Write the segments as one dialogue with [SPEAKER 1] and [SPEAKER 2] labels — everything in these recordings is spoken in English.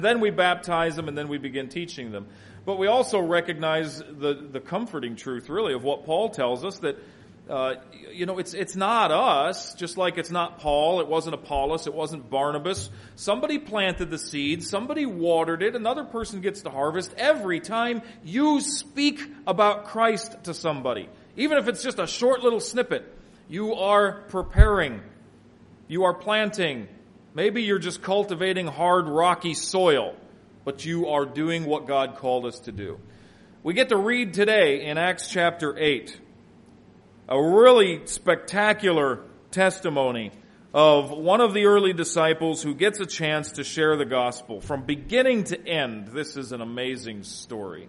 [SPEAKER 1] Then we baptize them, and then we begin teaching them. But we also recognize the comforting truth, really, of what Paul tells us, that it's not us, just like it's not Paul, it wasn't Apollos, it wasn't Barnabas. Somebody planted the seed, somebody watered it, another person gets the harvest. Every time you speak about Christ to somebody, even if it's just a short little snippet, you are preparing, you are planting. Maybe you're just cultivating hard, rocky soil, but you are doing what God called us to do. We get to read today in Acts chapter 8 a really spectacular testimony of one of the early disciples who gets a chance to share the gospel. From beginning to end, this is an amazing story.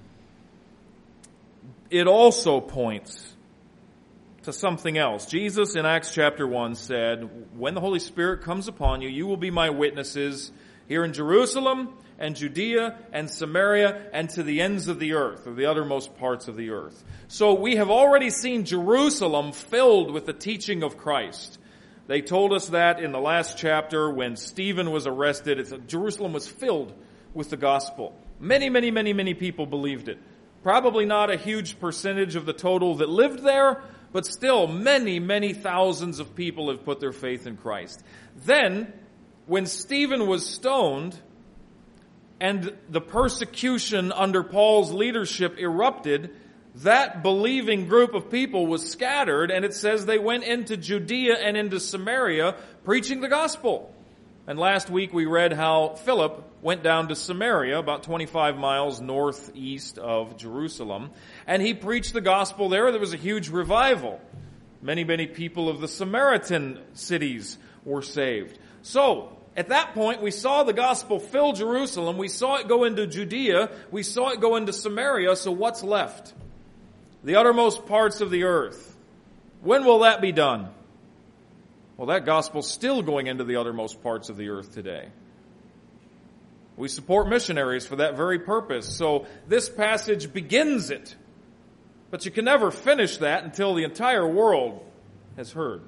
[SPEAKER 1] It also points to something else. Jesus in Acts chapter 1 said, when the Holy Spirit comes upon you, you will be my witnesses here in Jerusalem and Judea and Samaria and to the ends of the earth, or the uttermost parts of the earth. So we have already seen Jerusalem filled with the teaching of Christ. They told us that in the last chapter when Stephen was arrested. Jerusalem was filled with the gospel. Many people believed it. Probably not a huge percentage of the total that lived there, but still many thousands of people have put their faith in Christ. Then, when Stephen was stoned and the persecution under Paul's leadership erupted, that believing group of people was scattered, and it says they went into Judea and into Samaria preaching the gospel. And last week we read how Philip went down to Samaria, about 25 miles northeast of Jerusalem, and he preached the gospel there. There was a huge revival. Many people of the Samaritan cities were saved. So, at that point, we saw the gospel fill Jerusalem. We saw it go into Judea. We saw it go into Samaria. So what's left? The uttermost parts of the earth. When will that be done? Well, that gospel's still going into the uttermost parts of the earth today. We support missionaries for that very purpose. So this passage begins it. But you can never finish that until the entire world has heard.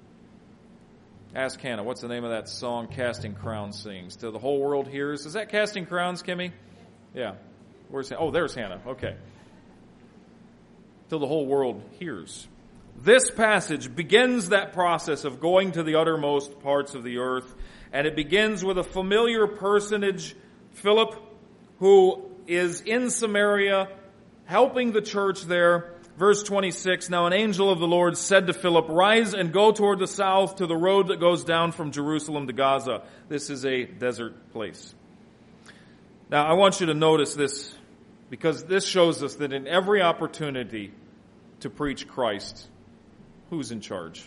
[SPEAKER 1] Ask Hannah, what's the name of that song Casting Crowns sings? Till the whole world hears. Is that Casting Crowns, Kimmy? Yeah. Where's Hannah? Oh, there's Hannah. Okay. Till the whole world hears. This passage begins that process of going to the uttermost parts of the earth, and it begins with a familiar personage, Philip, who is in Samaria, helping the church there. Verse 26, now an angel of the Lord said to Philip, rise and go toward the south to the road that goes down from Jerusalem to Gaza. This is a desert place. Now I want you to notice this, because this shows us that in every opportunity to preach Christ, who's in charge?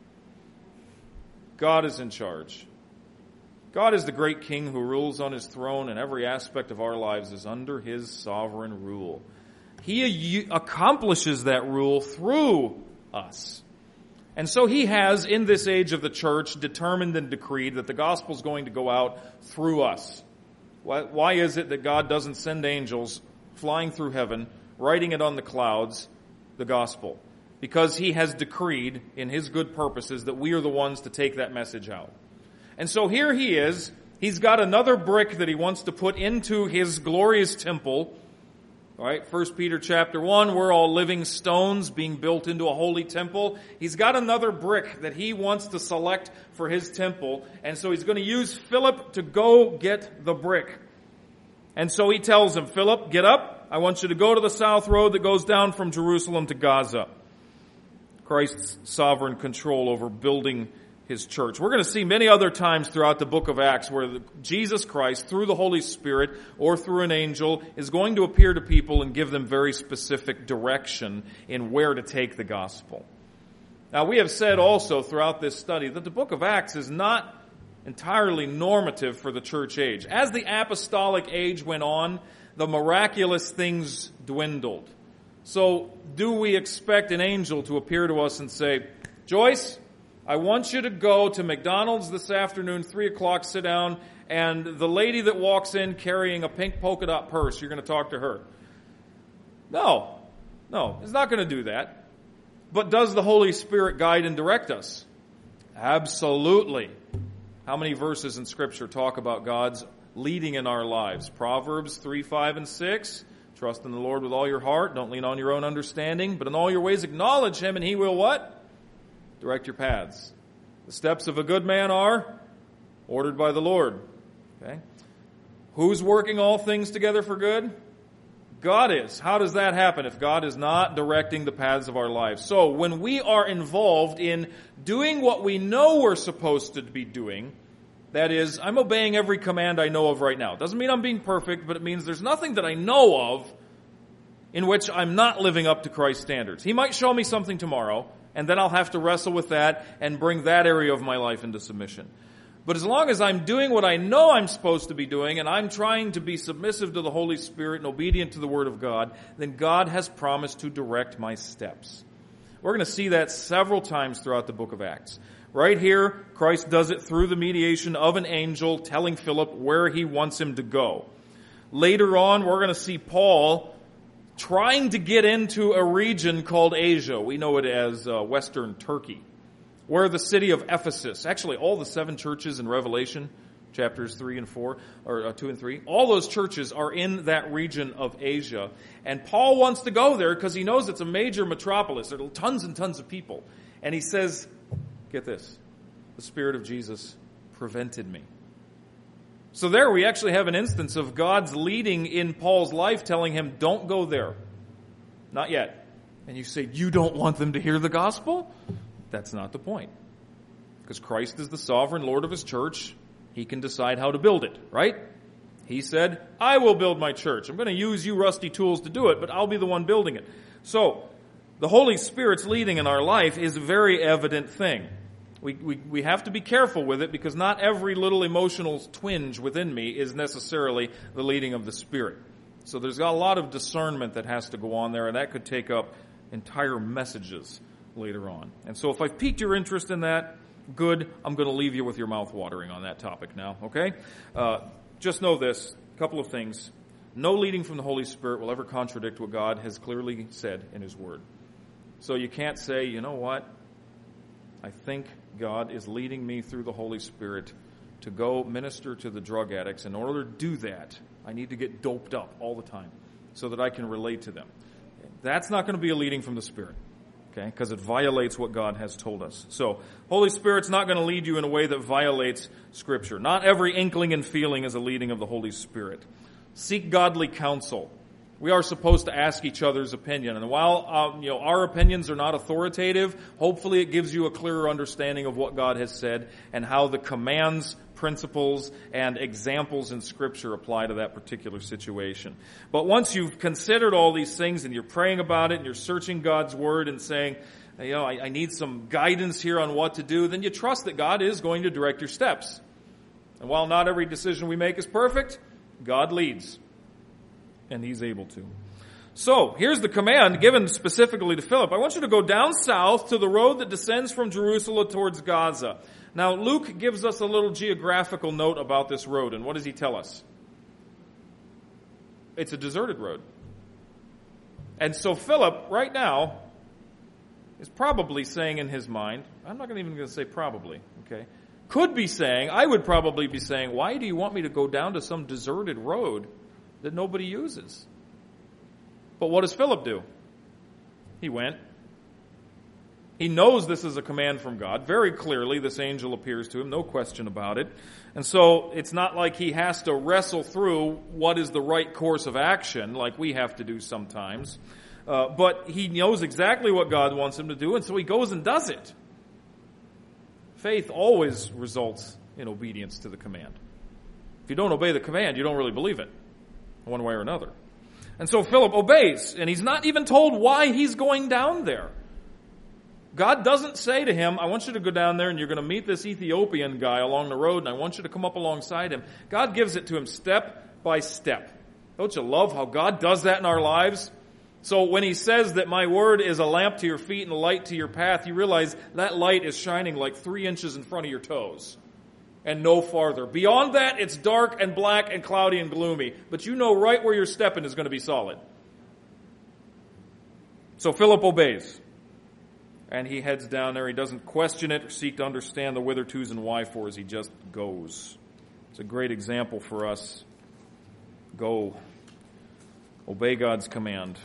[SPEAKER 1] God is in charge. God is the great King who rules on His throne, and every aspect of our lives is under His sovereign rule. He accomplishes that rule through us. And so He has, in this age of the church, determined and decreed that the gospel is going to go out through us. Why is it that God doesn't send angels flying through heaven, writing it on the clouds, the gospel? Because He has decreed in His good purposes that we are the ones to take that message out. And so here He is. He's got another brick that He wants to put into His glorious temple. All right, 1 Peter chapter 1, we're all living stones being built into a holy temple. He's got another brick that He wants to select for His temple. And so He's going to use Philip to go get the brick. And so He tells him, Philip, get up. I want you to go to the south road that goes down from Jerusalem to Gaza. Christ's sovereign control over building His church. We're going to see many other times throughout the book of Acts where Jesus Christ, through the Holy Spirit or through an angel, is going to appear to people and give them very specific direction in where to take the gospel. Now, we have said also throughout this study that the book of Acts is not entirely normative for the church age. As the apostolic age went on, the miraculous things dwindled. So, do we expect an angel to appear to us and say, Joyce, I want you to go to McDonald's this afternoon, 3 o'clock, sit down, and the lady that walks in carrying a pink polka dot purse, you're going to talk to her. No, it's not going to do that. But does the Holy Spirit guide and direct us? Absolutely. How many verses in Scripture talk about God's leading in our lives. Proverbs 3, 5, and 6. Trust in the Lord with all your heart. Don't lean on your own understanding. But in all your ways acknowledge Him, and He will what? Direct your paths. The steps of a good man are ordered by the Lord. Okay? Who's working all things together for good? God is. How does that happen if God is not directing the paths of our lives? So when we are involved in doing what we know we're supposed to be doing, that is, I'm obeying every command I know of right now. It doesn't mean I'm being perfect, but it means there's nothing that I know of in which I'm not living up to Christ's standards. He might show me something tomorrow, and then I'll have to wrestle with that and bring that area of my life into submission. But as long as I'm doing what I know I'm supposed to be doing, and I'm trying to be submissive to the Holy Spirit and obedient to the Word of God, then God has promised to direct my steps. We're going to see that several times throughout the book of Acts. Right here, Christ does it through the mediation of an angel telling Philip where he wants him to go. Later on, we're going to see Paul trying to get into a region called Asia. We know it as Western Turkey, where the city of Ephesus, actually all the 7 churches in Revelation, chapters 3 and 4, or 2 and 3, all those churches are in that region of Asia. And Paul wants to go there because he knows it's a major metropolis. There are tons and tons of people. And he says, get this, the Spirit of Jesus prevented me. So there we actually have an instance of God's leading in Paul's life, telling him, don't go there. Not yet. And you say, you don't want them to hear the gospel? That's not the point. Because Christ is the sovereign Lord of His church. He can decide how to build it, right? He said, I will build my church. I'm going to use you rusty tools to do it, but I'll be the one building it. So, the Holy Spirit's leading in our life is a very evident thing. We have to be careful with it because not every little emotional twinge within me is necessarily the leading of the Spirit. So there's got a lot of discernment that has to go on there, and that could take up entire messages later on. And so if I've piqued your interest in that, good. I'm going to leave you with your mouth watering on that topic now, okay? Just know this, a couple of things. No leading from the Holy Spirit will ever contradict what God has clearly said in His Word. So you can't say, you know what? I think God is leading me through the Holy Spirit to go minister to the drug addicts. In order to do that, I need to get doped up all the time so that I can relate to them. That's not going to be a leading from the Spirit, okay? Because it violates what God has told us. So, Holy Spirit's not going to lead you in a way that violates Scripture. Not every inkling and feeling is a leading of the Holy Spirit. Seek godly counsel. We are supposed to ask each other's opinion. And while our opinions are not authoritative, hopefully it gives you a clearer understanding of what God has said and how the commands, principles, and examples in Scripture apply to that particular situation. But once you've considered all these things and you're praying about it and you're searching God's Word and saying, I need some guidance here on what to do, then you trust that God is going to direct your steps. And while not every decision we make is perfect, God leads. And He's able to. So, here's the command given specifically to Philip. I want you to go down south to the road that descends from Jerusalem towards Gaza. Now, Luke gives us a little geographical note about this road. And what does he tell us? It's a deserted road. And so Philip, right now, is probably saying in his mind, I'm not even going to say probably, okay? Could be saying, I would probably be saying, why do you want me to go down to some deserted road that nobody uses? But what does Philip do? He went. He knows this is a command from God. Very clearly, this angel appears to him, no question about it. And so it's not like he has to wrestle through what is the right course of action like we have to do sometimes. But he knows exactly what God wants him to do, and so he goes and does it. Faith always results in obedience to the command. If you don't obey the command, you don't really believe it, one way or another. And so Philip obeys, and he's not even told why he's going down there. God doesn't say to him, I want you to go down there and you're going to meet this Ethiopian guy along the road and I want you to come up alongside him. God gives it to him step by step. Don't you love how God does that in our lives? So when He says that my word is a lamp to your feet and a light to your path, you realize that light is shining like 3 inches in front of your toes and no farther. Beyond that, it's dark and black and cloudy and gloomy. But you know right where you're stepping is going to be solid. So Philip obeys. And he heads down there. He doesn't question it or seek to understand the whither, tos, and why fors. He just goes. It's a great example for us. Go. Obey God's command.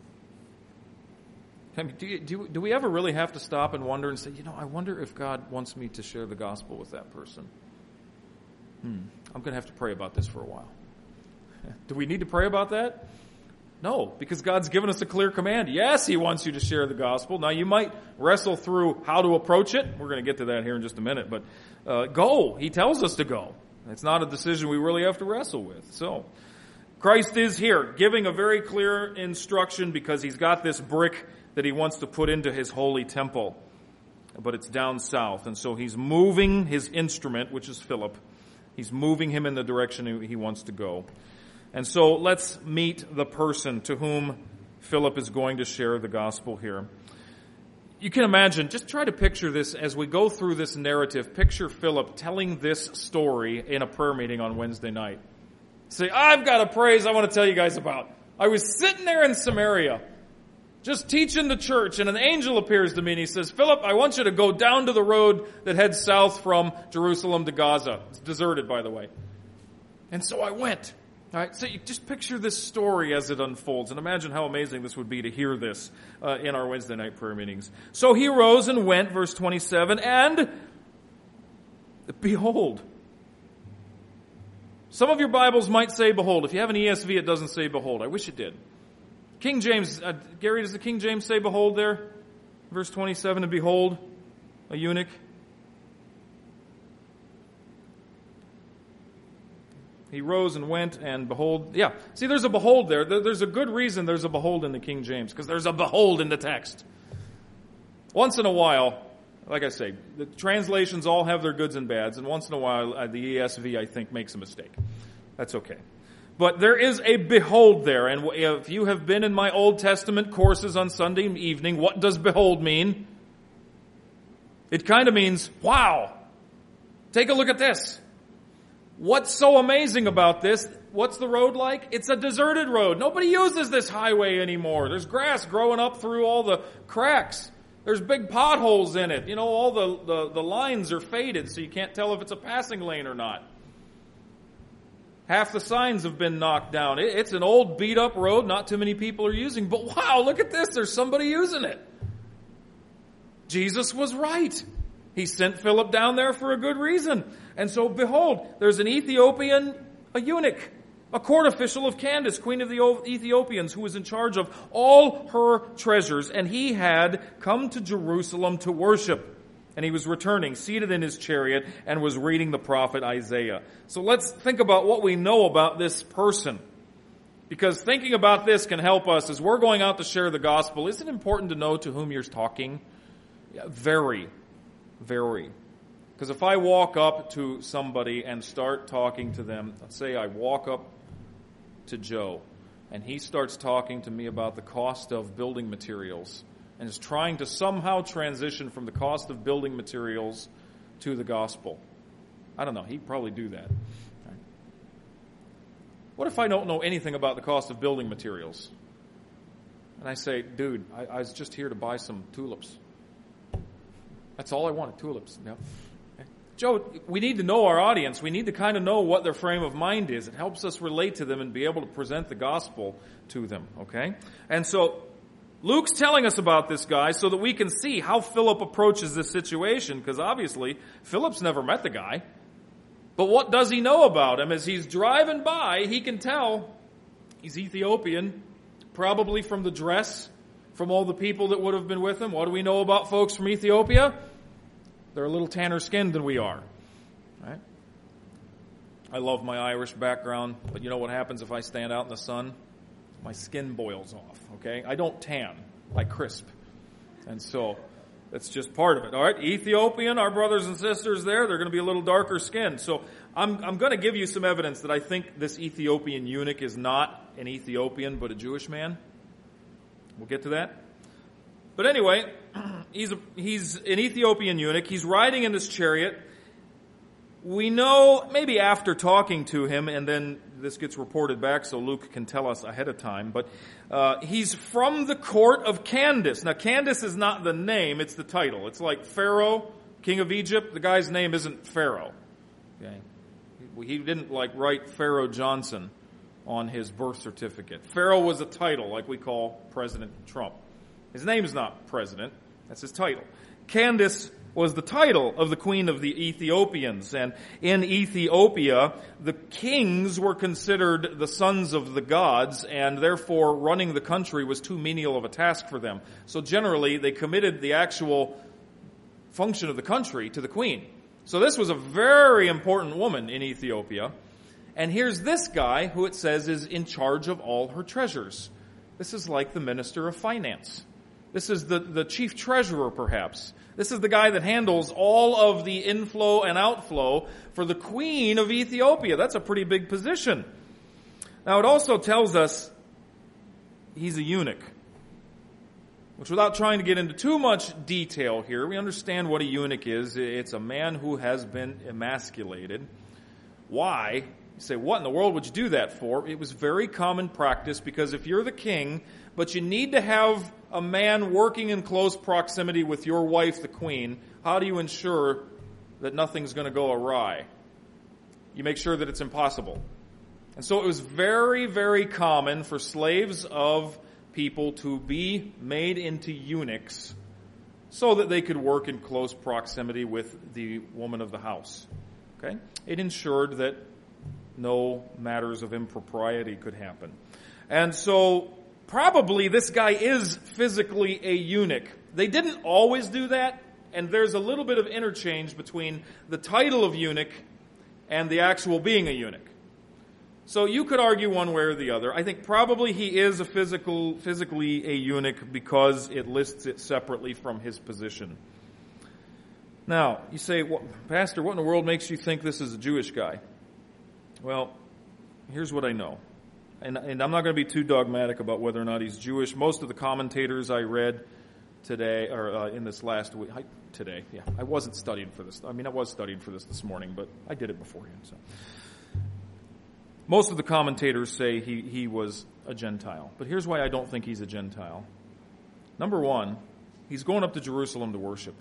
[SPEAKER 1] I mean, do we ever really have to stop and wonder and say, I wonder if God wants me to share the gospel with that person? I'm going to have to pray about this for a while. Do we need to pray about that? No, because God's given us a clear command. Yes, He wants you to share the gospel. Now, you might wrestle through how to approach it. We're going to get to that here in just a minute. But go. He tells us to go. It's not a decision we really have to wrestle with. So, Christ is here, giving a very clear instruction because He's got this brick that He wants to put into His holy temple. But it's down south. And so He's moving His instrument, which is Philip. He's moving him in the direction He wants to go. And so let's meet the person to whom Philip is going to share the gospel here. You can imagine, just try to picture this as we go through this narrative. Picture Philip telling this story in a prayer meeting on Wednesday night. Say, I've got a praise I want to tell you guys about. I was sitting there in Samaria, just teaching the church, and an angel appears to me and he says, Philip, I want you to go down to the road that heads south from Jerusalem to Gaza. It's deserted, by the way. And so I went. All right, so you just picture this story as it unfolds, and imagine how amazing this would be to hear this in our Wednesday night prayer meetings. So he rose and went, verse 27, and behold. Some of your Bibles might say behold. If you have an ESV, it doesn't say behold. I wish it did. King James, Gary, does the King James say behold there? Verse 27, and behold, a eunuch. He rose and went, and behold, yeah. See, there's a behold there. There's a good reason there's a behold in the King James, because there's a behold in the text. Once in a while, like I say, the translations all have their goods and bads, and once in a while, the ESV, I think, makes a mistake. That's okay. But there is a behold there, and if you have been in my Old Testament courses on Sunday evening, what does behold mean? It kind of means, wow, take a look at this. What's so amazing about this? What's the road like? It's a deserted road. Nobody uses this highway anymore. There's grass growing up through all the cracks. There's big potholes in it. All the lines are faded, so you can't tell if it's a passing lane or not. Half the signs have been knocked down. It's an old, beat-up road not too many people are using. But wow, look at this. There's somebody using it. Jesus was right. He sent Philip down there for a good reason. And so, behold, there's an Ethiopian, a eunuch, a court official of Candace, queen of the Ethiopians, who was in charge of all her treasures. And he had come to Jerusalem to worship. And he was returning, seated in his chariot, and was reading the prophet Isaiah. So let's think about what we know about this person. Because thinking about this can help us as we're going out to share the gospel. Is it important to know to whom you're talking? Yeah, very. Very. Because if I walk up to somebody and start talking to them, let's say I walk up to Joe, and he starts talking to me about the cost of building materials, and is trying to somehow transition from the cost of building materials to the gospel. I don't know, he'd probably do that. Right. What if I don't know anything about the cost of building materials? And I say, dude, I was just here to buy some tulips. That's all I wanted, tulips. No. Okay. Joe, we need to know our audience. We need to kind of know what their frame of mind is. It helps us relate to them and be able to present the gospel to them, okay? And so Luke's telling us about this guy so that we can see how Philip approaches this situation, because obviously Philip's never met the guy. But what does he know about him? As he's driving by, he can tell he's Ethiopian, probably from the dress, from all the people that would have been with him. What do we know about folks from Ethiopia? They're a little tanner skinned than we are. Right? I love my Irish background, but you know what happens if I stand out in the sun? My skin boils off, okay? I don't tan, I crisp. And so that's just part of it. All right, Ethiopian, our brothers and sisters there, they're going to be a little darker skinned. So I'm going to give you some evidence that I think this Ethiopian eunuch is not an Ethiopian, but a Jewish man. We'll get to that. But anyway, he's an Ethiopian eunuch. He's riding in this chariot. We know, maybe after talking to him, and then this gets reported back so Luke can tell us ahead of time, but he's from the court of Candace. Now, Candace is not the name, it's the title. It's like Pharaoh, king of Egypt. The guy's name isn't Pharaoh. Okay? He didn't write Pharaoh Johnson on his birth certificate. Pharaoh was a title, like we call President Trump. His name's not president. That's his title. Candace was the title of the queen of the Ethiopians. And in Ethiopia, the kings were considered the sons of the gods, and therefore running the country was too menial of a task for them. So generally, they committed the actual function of the country to the queen. So this was a very important woman in Ethiopia. And here's this guy who it says is in charge of all her treasures. This is like the minister of finance. This is the chief treasurer, perhaps. This is the guy that handles all of the inflow and outflow for the queen of Ethiopia. That's a pretty big position. Now, it also tells us he's a eunuch, which, without trying to get into too much detail here, we understand what a eunuch is. It's a man who has been emasculated. Why? You say, what in the world would you do that for? It was very common practice, because if you're the king, but you need to have a man working in close proximity with your wife, the queen, how do you ensure that nothing's going to go awry? You make sure that it's impossible. And so it was very, very common for slaves of people to be made into eunuchs so that they could work in close proximity with the woman of the house. Okay? It ensured that no matters of impropriety could happen. And so probably this guy is physically a eunuch. They didn't always do that, and there's a little bit of interchange between the title of eunuch and the actual being a eunuch. So you could argue one way or the other. I think probably he is physically a eunuch because it lists it separately from his position. Now, you say, well, Pastor, what in the world makes you think this is a Jewish guy? Well, here's what I know. And I'm not going to be too dogmatic about whether or not he's Jewish. Most of the commentators I read today, or in this last week, I wasn't studying for this. I was studying for this morning, but I did it beforehand. So, most of the commentators say he was a Gentile. But here's why I don't think he's a Gentile. Number one, he's going up to Jerusalem to worship.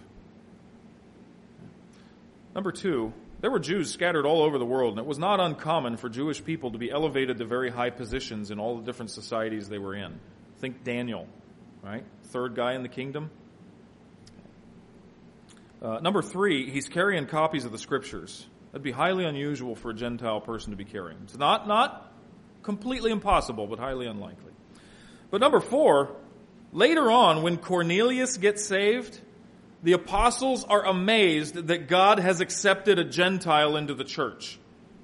[SPEAKER 1] Number two, there were Jews scattered all over the world, and it was not uncommon for Jewish people to be elevated to very high positions in all the different societies they were in. Think Daniel, right? Third guy in the kingdom. Number three, he's carrying copies of the Scriptures. That'd be highly unusual for a Gentile person to be carrying. It's not completely impossible, but highly unlikely. But number four, later on, when Cornelius gets saved, the apostles are amazed that God has accepted a Gentile into the church.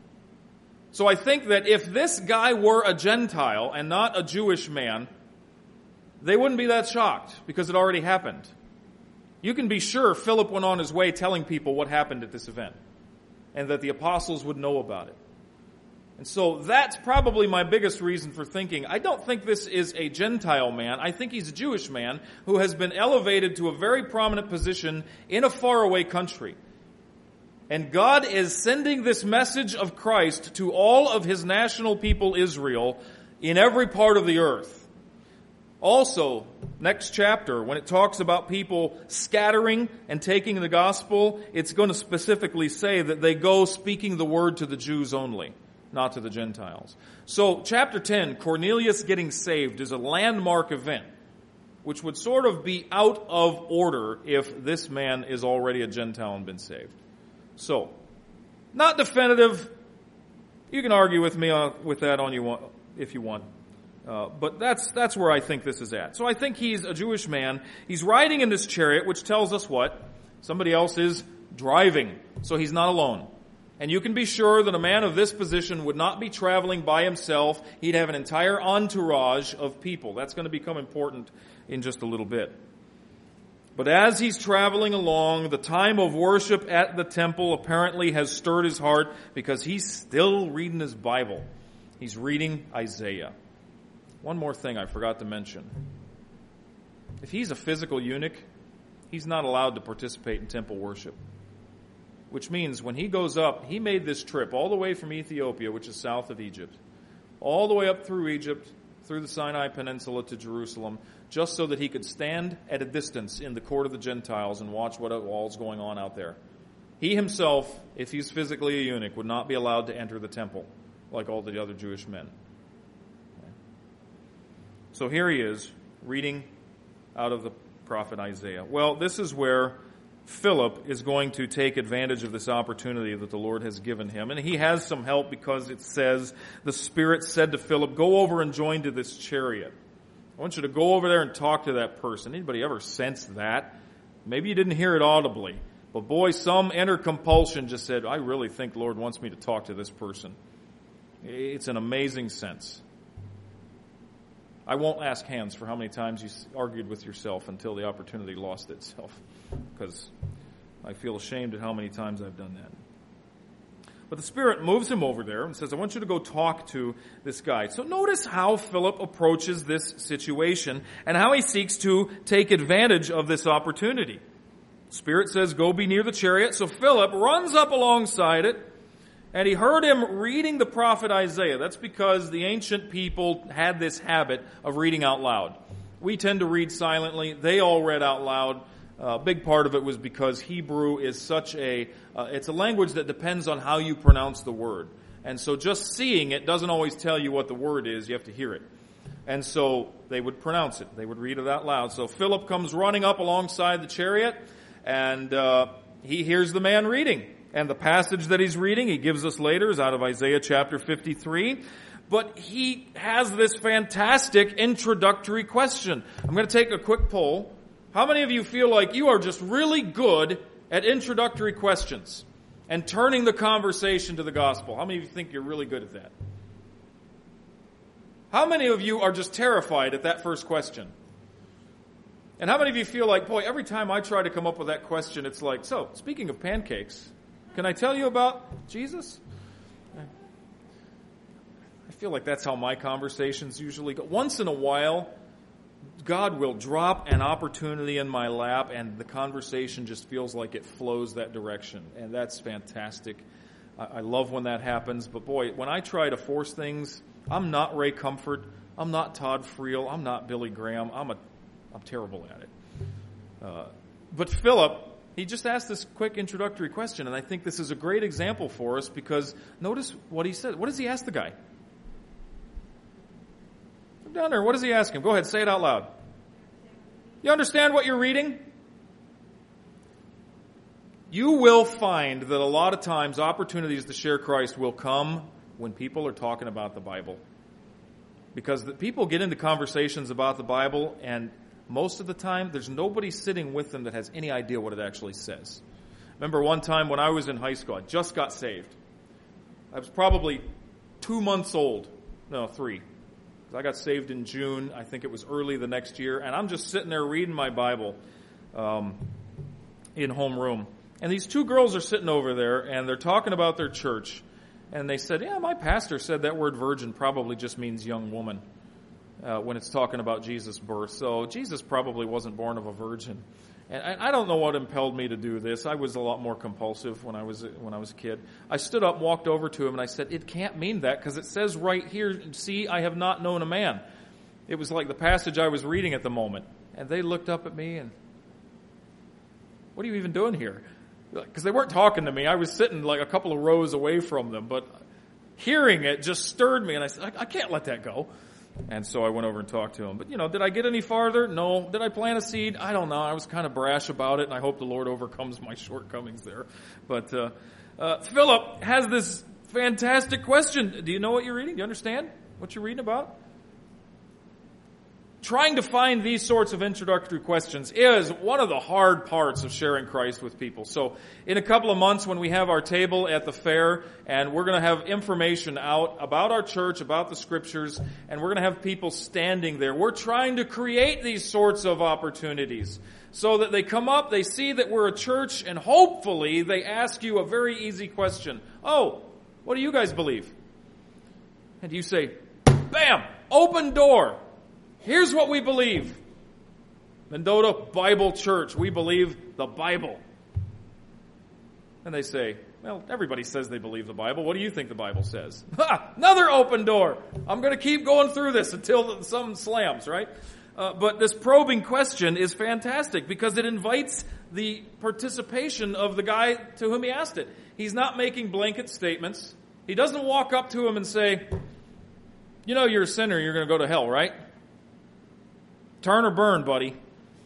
[SPEAKER 1] So I think that if this guy were a Gentile and not a Jewish man, they wouldn't be that shocked because it already happened. You can be sure Philip went on his way telling people what happened at this event and that the apostles would know about it. And so that's probably my biggest reason for thinking, I don't think this is a Gentile man. I think he's a Jewish man who has been elevated to a very prominent position in a faraway country. And God is sending this message of Christ to all of his national people, Israel, in every part of the earth. Also, next chapter, when it talks about people scattering and taking the gospel, it's going to specifically say that they go speaking the word to the Jews only, not to the Gentiles. So, chapter 10, Cornelius getting saved, is a landmark event, which would sort of be out of order if this man is already a Gentile and been saved. So, not definitive. You can argue with me with that if you want. But that's where I think this is at. So I think he's a Jewish man. He's riding in this chariot, which tells us what? Somebody else is driving. So he's not alone. And you can be sure that a man of this position would not be traveling by himself. He'd have an entire entourage of people. That's going to become important in just a little bit. But as he's traveling along, the time of worship at the temple apparently has stirred his heart because he's still reading his Bible. He's reading Isaiah. One more thing I forgot to mention. If he's a physical eunuch, he's not allowed to participate in temple worship. Which means when he goes up, he made this trip all the way from Ethiopia, which is south of Egypt, all the way up through Egypt, through the Sinai Peninsula to Jerusalem, just so that he could stand at a distance in the court of the Gentiles and watch what all's going on out there. He himself, if he's physically a eunuch, would not be allowed to enter the temple like all the other Jewish men. So here he is, reading out of the prophet Isaiah. Well, this is where Philip is going to take advantage of this opportunity that the Lord has given him. And he has some help because it says, the Spirit said to Philip, go over and join to this chariot. I want you to go over there and talk to that person. Anybody ever sensed that? Maybe you didn't hear it audibly. But boy, some inner compulsion just said, I really think the Lord wants me to talk to this person. It's an amazing sense. I won't ask hands for how many times you argued with yourself until the opportunity lost itself, because I feel ashamed at how many times I've done that. But the Spirit moves him over there and says, I want you to go talk to this guy. So notice how Philip approaches this situation and how he seeks to take advantage of this opportunity. The Spirit says, go be near the chariot. So Philip runs up alongside it, and he heard him reading the prophet Isaiah. That's because the ancient people had this habit of reading out loud. We tend to read silently. They all read out loud. A big part of it was because Hebrew is it's a language that depends on how you pronounce the word. And so just seeing it doesn't always tell you what the word is. You have to hear it. And so they would pronounce it. They would read it out loud. So Philip comes running up alongside the chariot, and he hears the man reading. And the passage that he's reading, he gives us later, is out of Isaiah chapter 53. But he has this fantastic introductory question. I'm going to take a quick poll. How many of you feel like you are just really good at introductory questions and turning the conversation to the gospel? How many of you think you're really good at that? How many of you are just terrified at that first question? And how many of you feel like, boy, every time I try to come up with that question, it's like, so, speaking of pancakes, can I tell you about Jesus? I feel like that's how my conversations usually go. Once in a while, God will drop an opportunity in my lap, and the conversation just feels like it flows that direction. And that's fantastic. I love when that happens. But boy, when I try to force things, I'm not Ray Comfort. I'm not Todd Friel. I'm not Billy Graham. I'm terrible at it. But Philip, he just asked this quick introductory question, and I think this is a great example for us because notice what he said. What does he ask the guy? Down there, what does he ask him? Go ahead, say it out loud. You understand what you're reading? You will find that a lot of times opportunities to share Christ will come when people are talking about the Bible. Because the people get into conversations about the Bible, and most of the time there's nobody sitting with them that has any idea what it actually says. Remember one time when I was in high school, I just got saved. I was probably 2 months old. No, 3. I got saved in June. I think it was early the next year. And I'm just sitting there reading my Bible in homeroom. And these 2 girls are sitting over there, and they're talking about their church. And they said, yeah, my pastor said that word virgin probably just means young woman when it's talking about Jesus' birth. So Jesus probably wasn't born of a virgin. And I don't know what impelled me to do this. I was a lot more compulsive when I was a kid. I stood up, walked over to him, and I said, it can't mean that because it says right here, see, I have not known a man. It was like the passage I was reading at the moment. And they looked up at me and, what are you even doing here? Because they weren't talking to me. I was sitting like a couple of rows away from them. But hearing it just stirred me, and I said, I can't let that go. And so I went over and talked to him. But, did I get any farther? No. Did I plant a seed? I don't know. I was kind of brash about it, and I hope the Lord overcomes my shortcomings there. But Philip has this fantastic question. Do you know what you're reading? Do you understand what you're reading about? Trying to find these sorts of introductory questions is one of the hard parts of sharing Christ with people. So in a couple of months when we have our table at the fair, and we're going to have information out about our church, about the scriptures, and we're going to have people standing there. We're trying to create these sorts of opportunities so that they come up, they see that we're a church, and hopefully they ask you a very easy question. Oh, what do you guys believe? And you say, bam, open door. Here's what we believe. Mendota Bible Church, we believe the Bible. And they say, well, everybody says they believe the Bible. What do you think the Bible says? Ha! Another open door. I'm going to keep going through this until something slams, right? But this probing question is fantastic because it invites the participation of the guy to whom he asked it. He's not making blanket statements. He doesn't walk up to him and say, you know you're a sinner, you're going to go to hell, right? Turn or burn, buddy.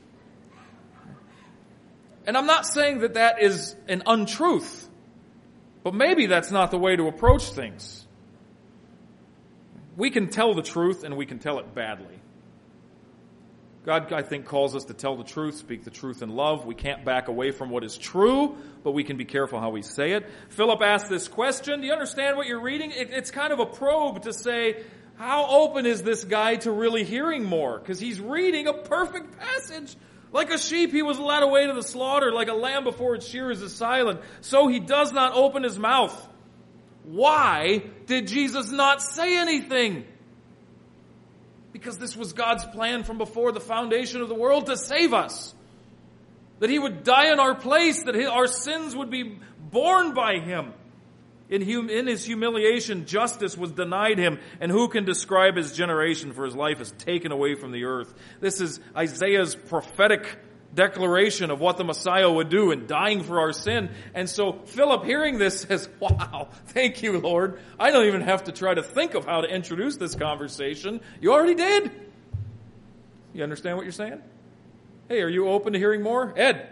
[SPEAKER 1] And I'm not saying that that is an untruth, but maybe that's not the way to approach things. We can tell the truth and we can tell it badly. God, I think, calls us to tell the truth, speak the truth in love. We can't back away from what is true, but we can be careful how we say it. Philip asked this question. Do you understand what you're reading? It's kind of a probe to say, how open is this guy to really hearing more? Because he's reading a perfect passage. Like a sheep, he was led away to the slaughter. Like a lamb before its shearers is silent. So he does not open his mouth. Why did Jesus not say anything? Because this was God's plan from before the foundation of the world to save us. That he would die in our place, that our sins would be borne by him. In his humiliation, justice was denied him, and who can describe his generation, for his life is taken away from the earth. This is Isaiah's prophetic declaration of what the Messiah would do in dying for our sin. And so Philip, hearing this, says, wow, thank you, Lord. I don't even have to try to think of how to introduce this conversation. You already did. You understand what you're saying? Hey, are you open to hearing more? Ed.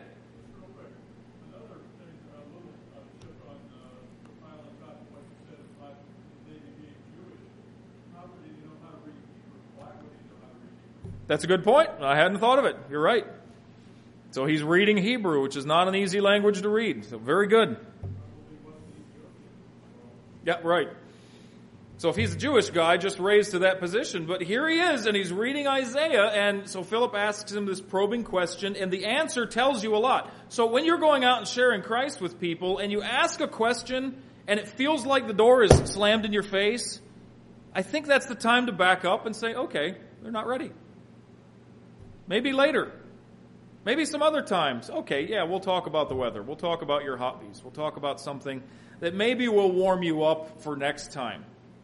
[SPEAKER 1] That's a good point. I hadn't thought of it. You're right. So he's reading Hebrew, which is not an easy language to read. So very good. Yeah, right. So if he's a Jewish guy, just raised to that position. But here he is, and he's reading Isaiah, and so Philip asks him this probing question, and the answer tells you a lot. So when you're going out and sharing Christ with people, and you ask a question, and it feels like the door is slammed in your face, I think that's the time to back up and say, okay, they're not ready. Maybe later. Maybe some other times. Okay, yeah, we'll talk about the weather. We'll talk about your hobbies. We'll talk about something that maybe will warm you up for next time.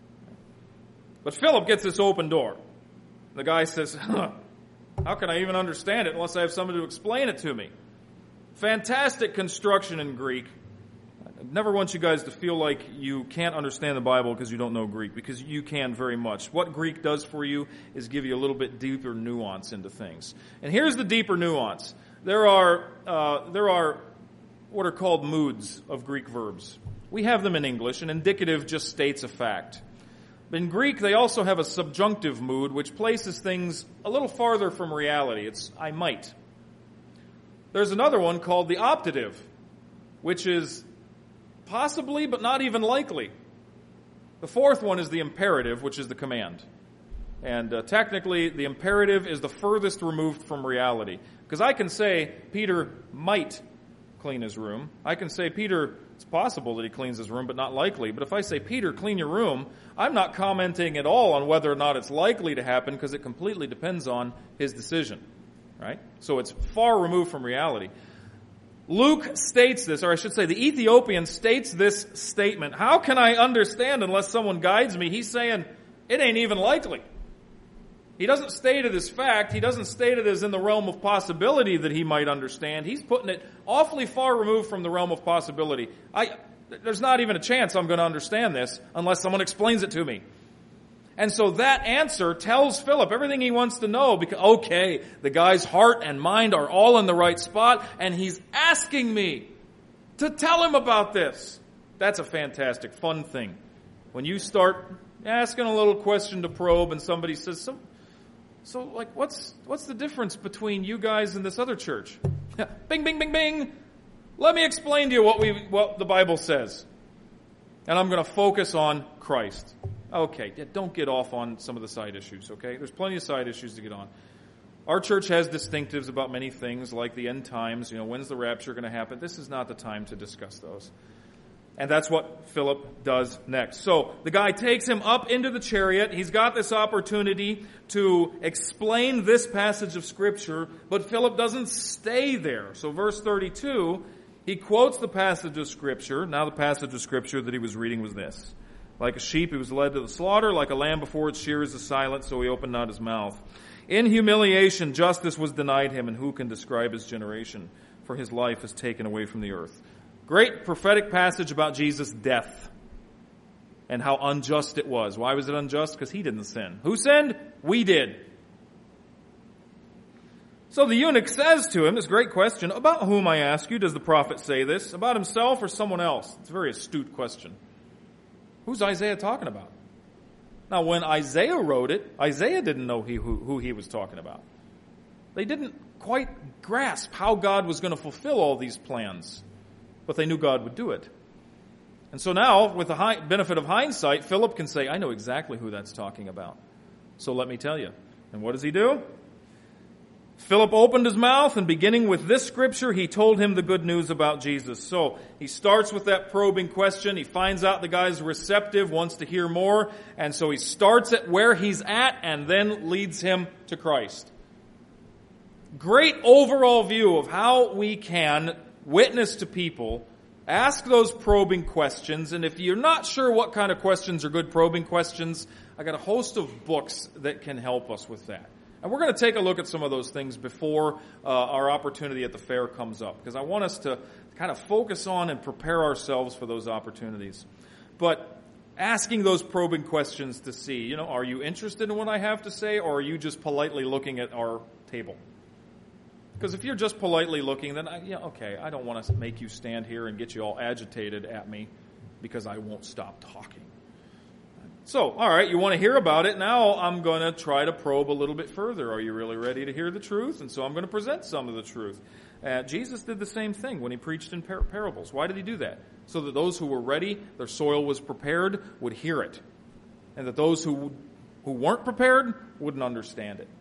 [SPEAKER 1] But Philip gets this open door. The guy says, how can I even understand it unless I have somebody to explain it to me? Fantastic construction in Greek. I never want you guys to feel like you can't understand the Bible because you don't know Greek, because you can very much. What Greek does for you is give you a little bit deeper nuance into things. And here's the deeper nuance. There are what are called moods of Greek verbs. We have them in English, and indicative just states a fact. But in Greek, they also have a subjunctive mood, which places things a little farther from reality. It's I might. There's another one called the optative, which is possibly, but not even likely. The fourth one is the imperative, which is the command. And technically, the imperative is the furthest removed from reality. Because I can say, Peter might clean his room. I can say, Peter, it's possible that he cleans his room, but not likely. But if I say, Peter, clean your room, I'm not commenting at all on whether or not it's likely to happen, because it completely depends on his decision. Right? So it's far removed from reality. Luke states this, or I should say the Ethiopian states this statement. How can I understand unless someone guides me? He's saying, it ain't even likely. He doesn't state it as fact. He doesn't state it as in the realm of possibility that he might understand. He's putting it awfully far removed from the realm of possibility. There's not even a chance I'm going to understand this unless someone explains it to me. And so that answer tells Philip everything he wants to know, because, okay, the guy's heart and mind are all in the right spot, and he's asking me to tell him about this. That's a fantastic, fun thing. When you start asking a little question to probe and somebody says, so like, what's the difference between you guys and this other church? Bing, bing, bing, bing. Let me explain to you what the Bible says. And I'm going to focus on Christ. Okay, don't get off on some of the side issues, okay? There's plenty of side issues to get on. Our church has distinctives about many things, like the end times, when's the rapture going to happen? This is not the time to discuss those. And that's what Philip does next. So the guy takes him up into the chariot. He's got this opportunity to explain this passage of Scripture, but Philip doesn't stay there. So verse 32, he quotes the passage of Scripture. Now the passage of Scripture that he was reading was this. Like a sheep he was led to the slaughter, like a lamb before its shearers is silent, so he opened not his mouth. In humiliation, justice was denied him, and who can describe his generation? For his life is taken away from the earth. Great prophetic passage about Jesus' death and how unjust it was. Why was it unjust? Because he didn't sin. Who sinned? We did. So the eunuch says to him, this great question, about whom, I ask you, does the prophet say this? About himself or someone else? It's a very astute question. Who's Isaiah talking about? Now, when Isaiah wrote it, Isaiah didn't know who he was talking about. They didn't quite grasp how God was going to fulfill all these plans, but they knew God would do it. And so now, with the benefit of hindsight, Philip can say, I know exactly who that's talking about. So let me tell you. And what does he do? Philip opened his mouth, and beginning with this scripture, he told him the good news about Jesus. So he starts with that probing question. He finds out the guy's receptive, wants to hear more, and so he starts at where he's at and then leads him to Christ. Great overall view of how we can witness to people, ask those probing questions, and if you're not sure what kind of questions are good probing questions, I got a host of books that can help us with that. And we're going to take a look at some of those things before our opportunity at the fair comes up, because I want us to kind of focus on and prepare ourselves for those opportunities. But asking those probing questions to see, are you interested in what I have to say, or are you just politely looking at our table? Because if you're just politely looking, then, I don't want to make you stand here and get you all agitated at me because I won't stop talking. So, all right, you want to hear about it. Now I'm going to try to probe a little bit further. Are you really ready to hear the truth? And so I'm going to present some of the truth. Jesus did the same thing when he preached in parables. Why did he do that? So that those who were ready, their soil was prepared, would hear it. And that those who weren't prepared wouldn't understand it.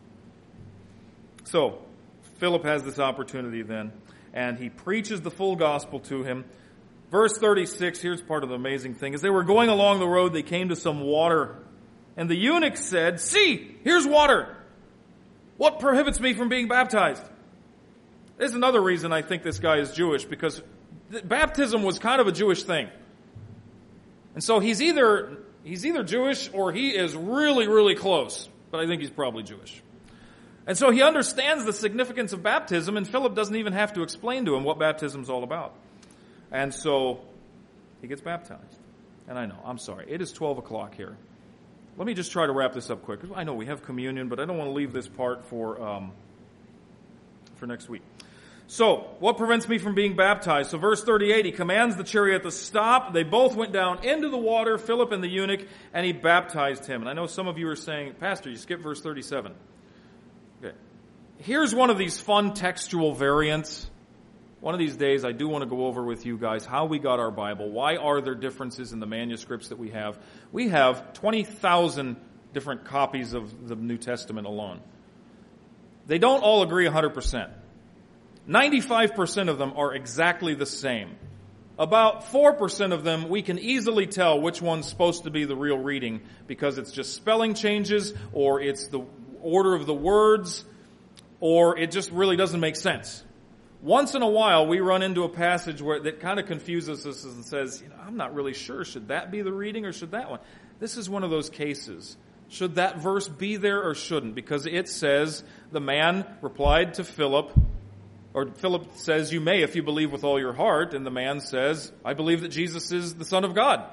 [SPEAKER 1] So, Philip has this opportunity then, and he preaches the full gospel to him. Verse 36, here's part of the amazing thing. As they were going along the road, they came to some water. And the eunuch said, see, here's water. What prohibits me from being baptized? There's another reason I think this guy is Jewish, because baptism was kind of a Jewish thing. And so he's either Jewish or he is really, really close. But I think he's probably Jewish. And so he understands the significance of baptism, and Philip doesn't even have to explain to him what baptism's all about. And so he gets baptized. And I know, I'm sorry, it is 12 o'clock here. Let me just try to wrap this up quick. I know we have communion, but I don't want to leave this part for next week. So, what prevents me from being baptized? So verse 38, he commands the chariot to stop. They both went down into the water, Philip and the eunuch, and he baptized him. And I know some of you are saying, Pastor, you skipped verse 37. Okay. Here's one of these fun textual variants. One of these days, I do want to go over with you guys how we got our Bible. Why are there differences in the manuscripts that we have? We have 20,000 different copies of the New Testament alone. They don't all agree 100%. 95% of them are exactly the same. About 4% of them, we can easily tell which one's supposed to be the real reading because it's just spelling changes, or it's the order of the words, or it just really doesn't make sense. Once in a while, we run into a passage that kind of confuses us and says, I'm not really sure. Should that be the reading or should that one? This is one of those cases. Should that verse be there or shouldn't? Because it says, the man replied to Philip, or Philip says, you may if you believe with all your heart. And the man says, I believe that Jesus is the Son of God.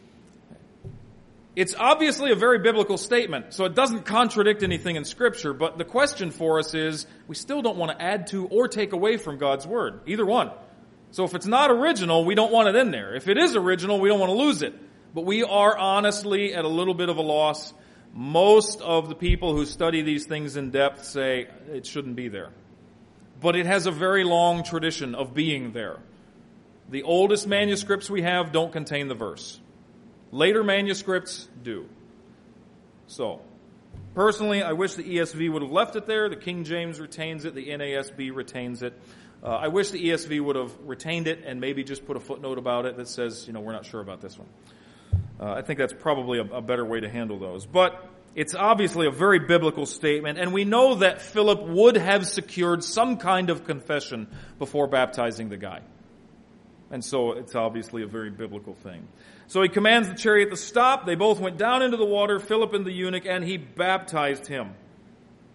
[SPEAKER 1] It's obviously a very biblical statement, so it doesn't contradict anything in Scripture, but the question for us is, we still don't want to add to or take away from God's Word. Either one. So if it's not original, we don't want it in there. If it is original, we don't want to lose it. But we are honestly at a little bit of a loss. Most of the people who study these things in depth say it shouldn't be there. But it has a very long tradition of being there. The oldest manuscripts we have don't contain the verse. Later manuscripts do. So, personally, I wish the ESV would have left it there. The King James retains it. The NASB retains it. I wish the ESV would have retained it and maybe just put a footnote about it that says, we're not sure about this one. I think that's probably a better way to handle those. But it's obviously a very biblical statement, and we know that Philip would have secured some kind of confession before baptizing the guy. And so it's obviously a very biblical thing. So he commands the chariot to stop. They both went down into the water, Philip and the eunuch, and he baptized him.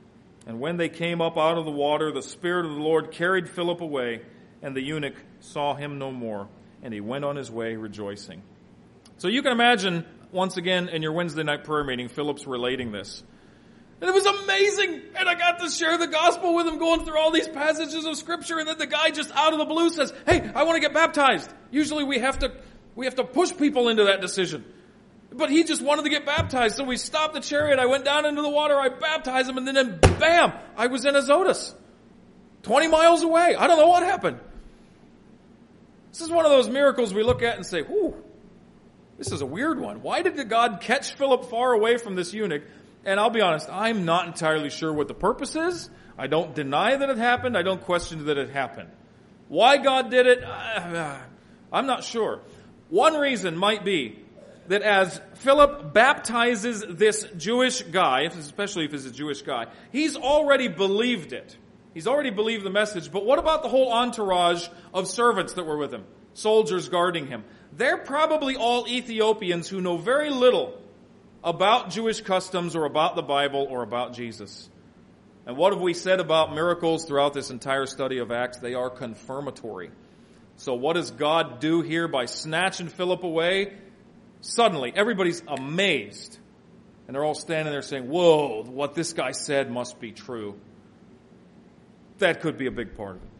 [SPEAKER 1] And when they came up out of the water, the Spirit of the Lord carried Philip away, and the eunuch saw him no more, and he went on his way rejoicing. So you can imagine, once again, in your Wednesday night prayer meeting, Philip's relating this. And it was amazing, and I got to share the gospel with him, going through all these passages of Scripture, and then the guy just out of the blue says, "Hey, I want to get baptized." Usually we have to push people into that decision. But he just wanted to get baptized, so we stopped the chariot, I went down into the water, I baptized him, and then bam, I was in Azotus. 20 miles away. I don't know what happened. This is one of those miracles we look at and say, whew, this is a weird one. Why did God catch Philip far away from this eunuch? And I'll be honest, I'm not entirely sure what the purpose is. I don't deny that it happened. I don't question that it happened. Why God did it, I'm not sure. One reason might be that as Philip baptizes this Jewish guy, especially if he's a Jewish guy, he's already believed it. He's already believed the message. But what about the whole entourage of servants that were with him? Soldiers guarding him. They're probably all Ethiopians who know very little about Jewish customs or about the Bible or about Jesus. And what have we said about miracles throughout this entire study of Acts? They are confirmatory. So what does God do here by snatching Philip away? Suddenly, everybody's amazed. And they're all standing there saying, whoa, what this guy said must be true. That could be a big part of it.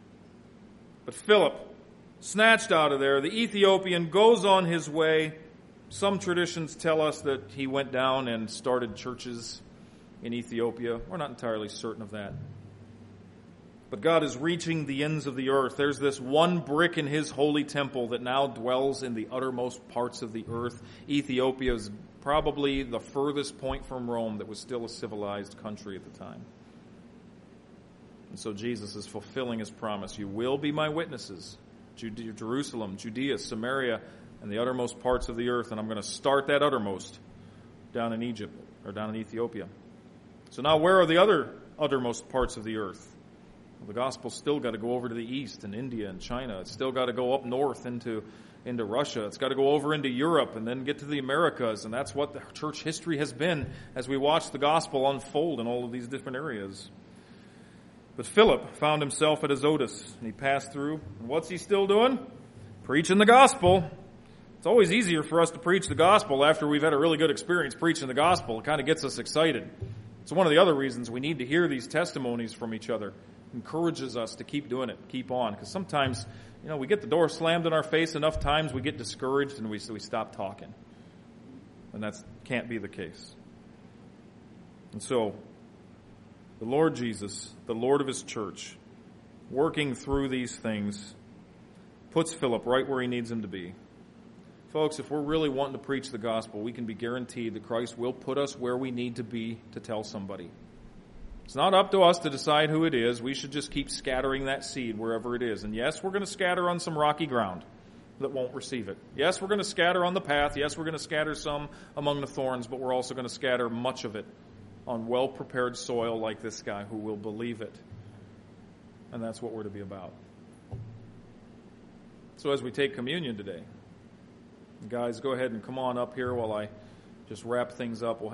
[SPEAKER 1] But Philip, snatched out of there, the Ethiopian goes on his way. Some traditions tell us that he went down and started churches in Ethiopia. We're not entirely certain of that. But God is reaching the ends of the earth. There's this one brick in his holy temple that now dwells in the uttermost parts of the earth. Ethiopia is probably the furthest point from Rome that was still a civilized country at the time. And so Jesus is fulfilling his promise. You will be my witnesses. Jerusalem, Judea, Samaria, and the uttermost parts of the earth. And I'm going to start that uttermost down in Egypt, or down in Ethiopia. So now where are the other uttermost parts of the earth? The gospel's still got to go over to the east and India and China. It's still got to go up north into Russia. It's got to go over into Europe and then get to the Americas. And that's what the church history has been as we watch the gospel unfold in all of these different areas. But Philip found himself at Azotus, and he passed through. And what's he still doing? Preaching the gospel. It's always easier for us to preach the gospel after we've had a really good experience preaching the gospel. It kind of gets us excited. It's one of the other reasons we need to hear these testimonies from each other. Encourages us to keep doing it, keep on. Because sometimes, we get the door slammed in our face enough times, we get discouraged and we stop talking. And that can't be the case. And so, the Lord Jesus, the Lord of his church, working through these things, puts Philip right where he needs him to be. Folks, if we're really wanting to preach the gospel, we can be guaranteed that Christ will put us where we need to be to tell somebody. It's not up to us to decide who it is. We should just keep scattering that seed wherever it is. And yes, we're going to scatter on some rocky ground that won't receive it. Yes, we're going to scatter on the path. Yes, we're going to scatter some among the thorns, but we're also going to scatter much of it on well-prepared soil like this guy who will believe it. And that's what we're to be about. So as we take communion today, guys, go ahead and come on up here while I just wrap things up. We'll